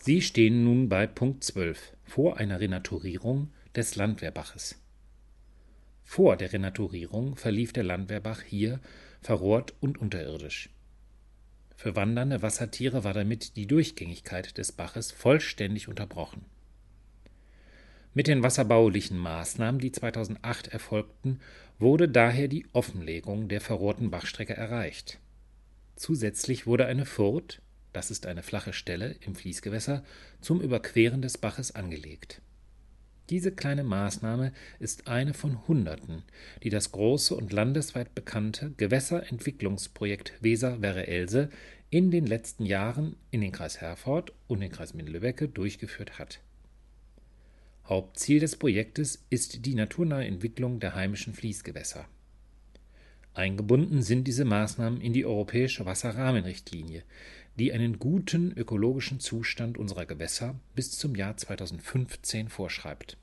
Sie stehen nun bei Punkt 12 vor einer Renaturierung des Landwehrbaches. Vor der Renaturierung verlief der Landwehrbach hier verrohrt und unterirdisch. Für wandernde Wassertiere war damit die Durchgängigkeit des Baches vollständig unterbrochen. Mit den wasserbaulichen Maßnahmen, die 2008 erfolgten, wurde daher die Offenlegung der verrohrten Bachstrecke erreicht. Zusätzlich wurde eine Furt, das ist eine flache Stelle im Fließgewässer, zum Überqueren des Baches angelegt. Diese kleine Maßnahme ist eine von Hunderten, die das große und landesweit bekannte Gewässerentwicklungsprojekt Weser-Werre-Else in den letzten Jahren in den Kreis Herford und den Kreis Minden-Lübbecke durchgeführt hat. Hauptziel des Projektes ist die naturnahe Entwicklung der heimischen Fließgewässer. Eingebunden sind diese Maßnahmen in die Europäische Wasserrahmenrichtlinie, die einen guten ökologischen Zustand unserer Gewässer bis zum Jahr 2015 vorschreibt